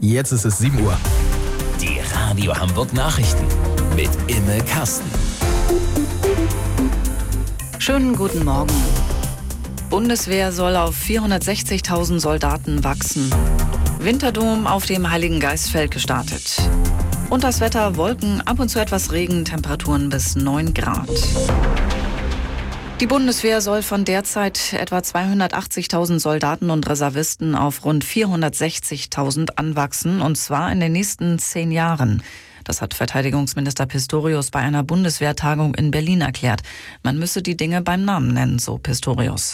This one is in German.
Jetzt ist es 7 Uhr. Die Radio Hamburg Nachrichten mit Imme Kasten. Schönen guten Morgen. Bundeswehr soll auf 460.000 Soldaten wachsen. Winterdom auf dem Heiligen Geistfeld gestartet. Und das Wetter: Wolken, ab und zu etwas Regen, Temperaturen bis 9 Grad. Die Bundeswehr soll von derzeit etwa 280.000 Soldaten und Reservisten auf rund 460.000 anwachsen, und zwar in den nächsten 10 Jahren. Das hat Verteidigungsminister Pistorius bei einer Bundeswehrtagung in Berlin erklärt. Man müsse die Dinge beim Namen nennen, so Pistorius.